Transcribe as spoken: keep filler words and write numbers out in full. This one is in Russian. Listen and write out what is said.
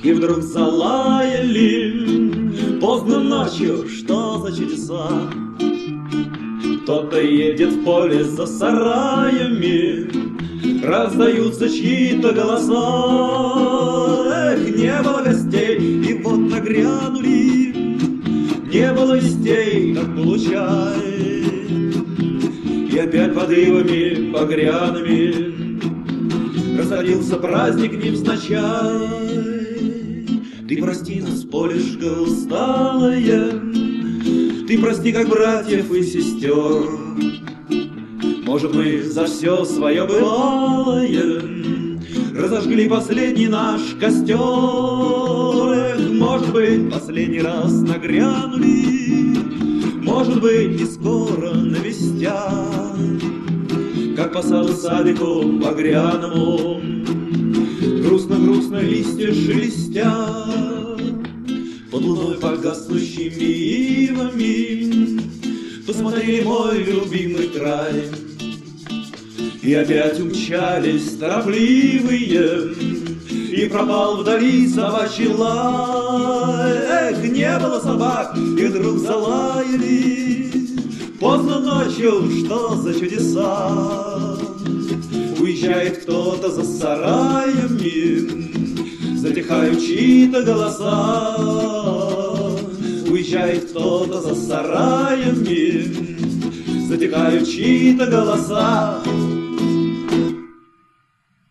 И вдруг залаяли поздно ночью, что за чудеса. Кто-то едет в поле за сараями, раздаются чьи-то голоса. Эх, не было гостей, и вот нагрянули. Не было вестей, как получай. И опять под ивами багряными разорился праздник невзначай. Ты прости нас, полюшка усталая, ты прости, как братьев и сестер. Может, мы за все свое бывалое разожгли последний наш костер. Эх, может быть, последний раз нагрянули, может быть, не скоро навестят, как по саду садику багряному грустно-грустно листья шелестят. Под луной погаснущими ивами посмотри мой любимый край. И опять умчались торопливые, и пропал вдали собачий лай. Эх, не было собак, и вдруг залаяли поздно ночью, что за чудеса. Уезжает кто-то за сараями, затихают чьи-то голоса. Уезжает кто-то за сараями, затихают чьи-то голоса.